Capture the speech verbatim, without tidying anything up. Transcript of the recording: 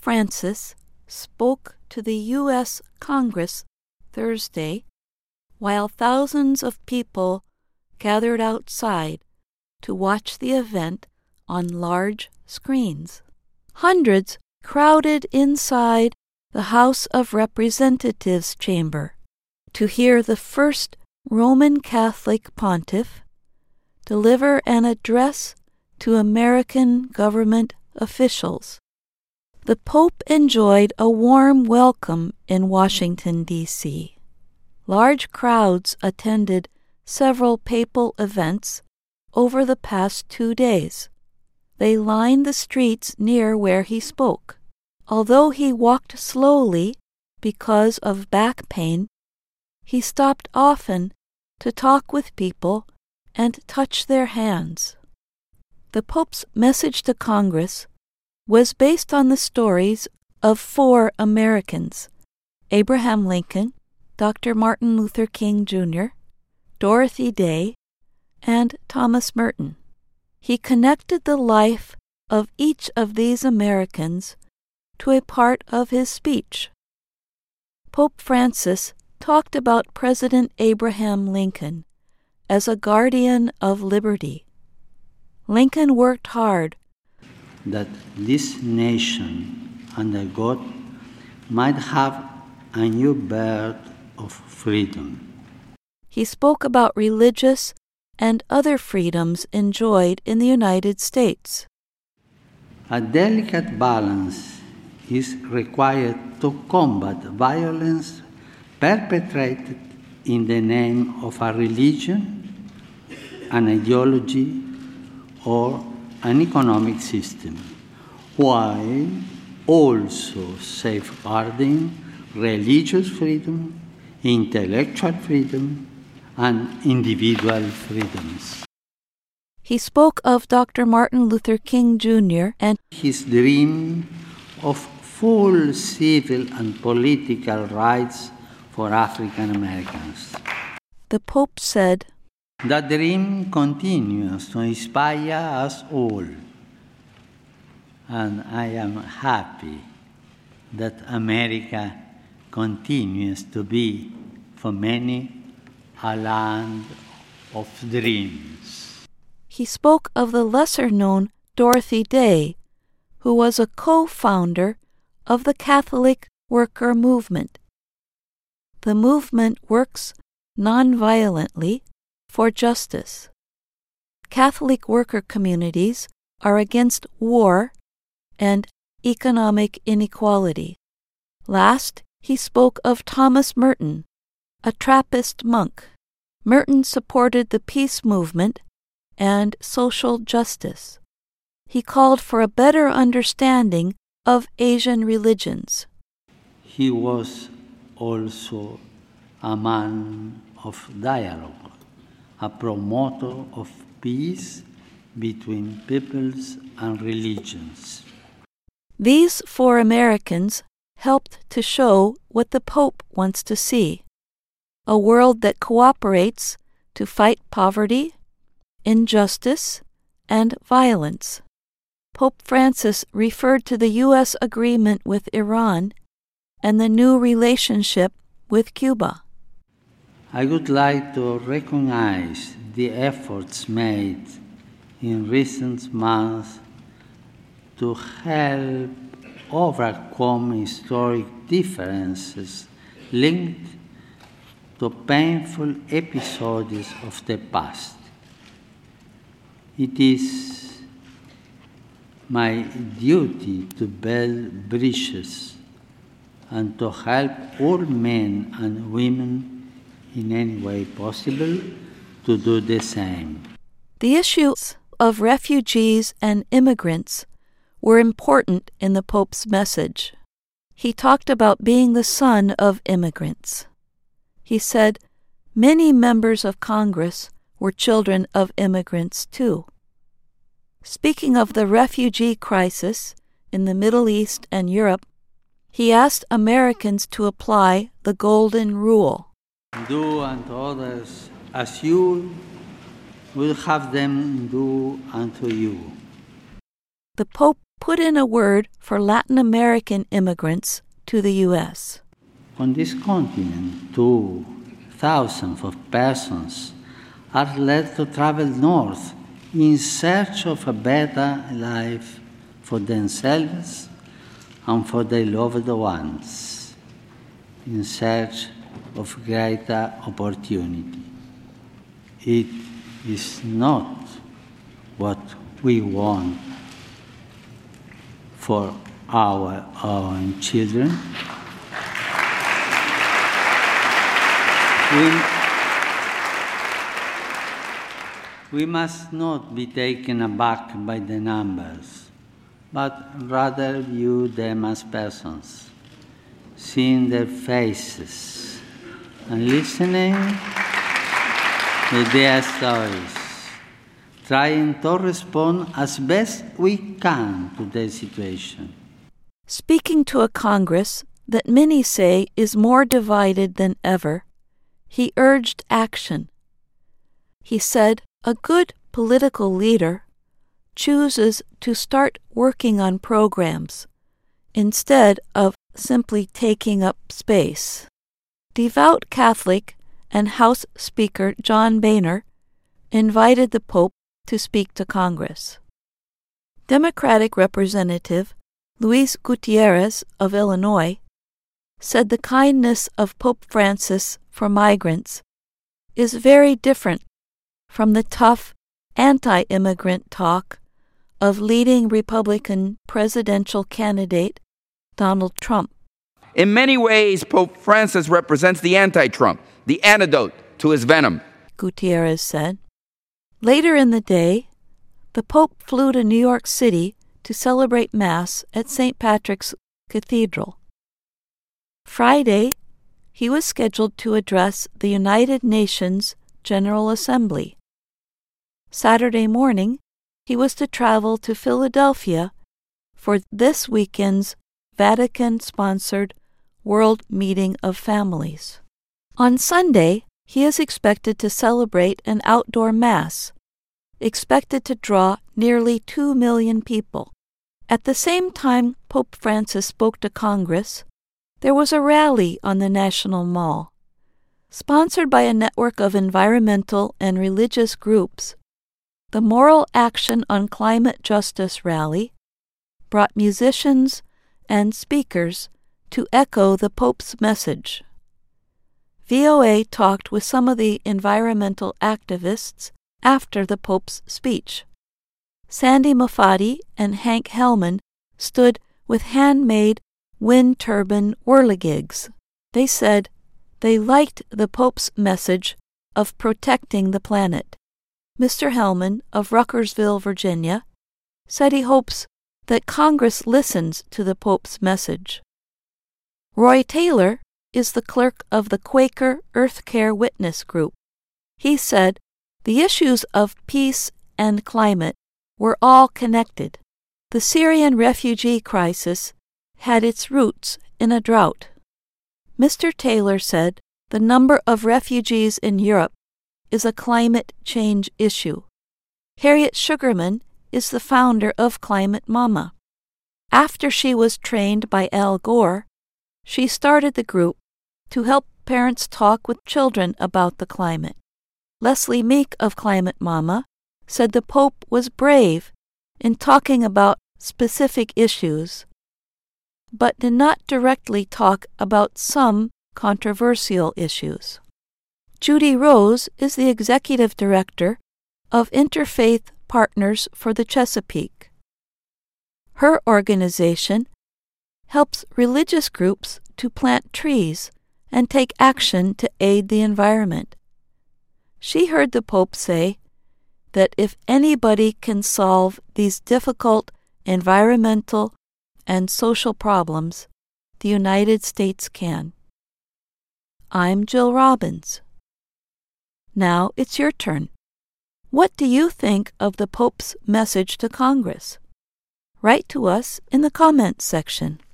Francis spoke to the U S Congress Thursday while thousands of people gathered outside to watch the event on large screens. Hundreds crowded inside the House of Representatives chamber to hear the first Roman Catholic pontiff deliver an address to American government officials. The Pope enjoyed a warm welcome in Washington, D C Large crowds attended several papal events over the past two days. They lined the streets near where he spoke. Although he walked slowly because of back pain, he stopped often to talk with people and touch their hands. The Pope's message to Congress was based on the stories of four Americans: Abraham Lincoln, Doctor Martin Luther King Junior, Dorothy Day, and Thomas Merton. He connected the life of each of these Americans to a part of his speech. Pope Francis talked about President Abraham Lincoln as a guardian of liberty. Lincoln worked hard that this nation under God might have a new birth of freedom. He spoke about religious and other freedoms enjoyed in the United States. A delicate balance is required to combat violence perpetrated in the name of a religion, an ideology, or an economic system, while also safeguarding religious freedom, intellectual freedom, and individual freedoms. He spoke of Doctor Martin Luther King Junior and his dream of full civil and political rights for African Americans. The Pope said, "The dream continues to inspire us all, and I am happy that America continues to be, for many, a land of dreams." He spoke of the lesser-known Dorothy Day, who was a co-founder of the Catholic Worker Movement. The movement works non-violently for justice. Catholic worker communities are against war and economic inequality. Last, he spoke of Thomas Merton, a Trappist monk. Merton supported the peace movement and social justice. He called for a better understanding of Asian religions. He was also a man of dialogue, a promoter of peace between peoples and religions. These four Americans helped to show what the Pope wants to see: a world that cooperates to fight poverty, injustice, and violence. Pope Francis referred to the U S agreement with Iran and the new relationship with Cuba. I would like to recognize the efforts made in recent months to help overcome historic differences linked to painful episodes of the past. It is my duty to build bridges and to help all men and women in any way possible to do the same. The issues of refugees and immigrants were important in the Pope's message. He talked about being the son of immigrants. He said many members of Congress were children of immigrants too. Speaking of the refugee crisis in the Middle East and Europe, he asked Americans to apply the Golden Rule. Do unto others as you will have them do unto you. The Pope put in a word for Latin American immigrants to the U S. On this continent, too, thousands of persons are led to travel north in search of a better life for themselves and for their loved ones, in search of greater opportunity. It is not what we want for our own children. We, we must not be taken aback by the numbers, but rather view them as persons, seeing their faces and listening to their stories, trying to respond as best we can to their situation. Speaking to a Congress that many say is more divided than ever, he urged action. He said a good political leader chooses to start working on programs instead of simply taking up space. Devout Catholic and House Speaker John Boehner invited the Pope to speak to Congress. Democratic Representative Luis Gutierrez of Illinois said the kindness of Pope Francis for migrants is very different from the tough anti-immigrant talk of leading Republican presidential candidate Donald Trump. In many ways, Pope Francis represents the anti-Trump, the antidote to his venom, Gutierrez said. Later in the day, the Pope flew to New York City to celebrate Mass at Saint Patrick's Cathedral. Friday, he was scheduled to address the United Nations General Assembly. Saturday morning, he was to travel to Philadelphia for this weekend's Vatican-sponsored World Meeting of Families. On Sunday, he is expected to celebrate an outdoor Mass, expected to draw nearly two million people. At the same time Pope Francis spoke to Congress, there was a rally on the National Mall. Sponsored by a network of environmental and religious groups, the Moral Action on Climate Justice rally brought musicians and speakers to echo the Pope's message. V O A talked with some of the environmental activists after the Pope's speech. Sandy Mafati and Hank Hellman stood with handmade wind turbine whirligigs. They said they liked the Pope's message of protecting the planet. Mister Hellman of Ruckersville, Virginia, said he hopes that Congress listens to the Pope's message. Roy Taylor is the clerk of the Quaker Earth Care Witness Group. He said the issues of peace and climate were all connected. The Syrian refugee crisis had its roots in a drought. Mister Taylor said the number of refugees in Europe is a climate change issue. Harriet Sugarman is the founder of Climate Mama. After she was trained by Al Gore, she started the group to help parents talk with children about the climate. Leslie Meek of Climate Mama said the Pope was brave in talking about specific issues, but did not directly talk about some controversial issues. Judy Rose is the executive director of Interfaith Partners for the Chesapeake. Her organization helps religious groups to plant trees and take action to aid the environment. She heard the Pope say that if anybody can solve these difficult environmental and social problems, the United States can. I'm Jill Robbins. Now it's your turn. What do you think of the Pope's message to Congress? Write to us in the comments section.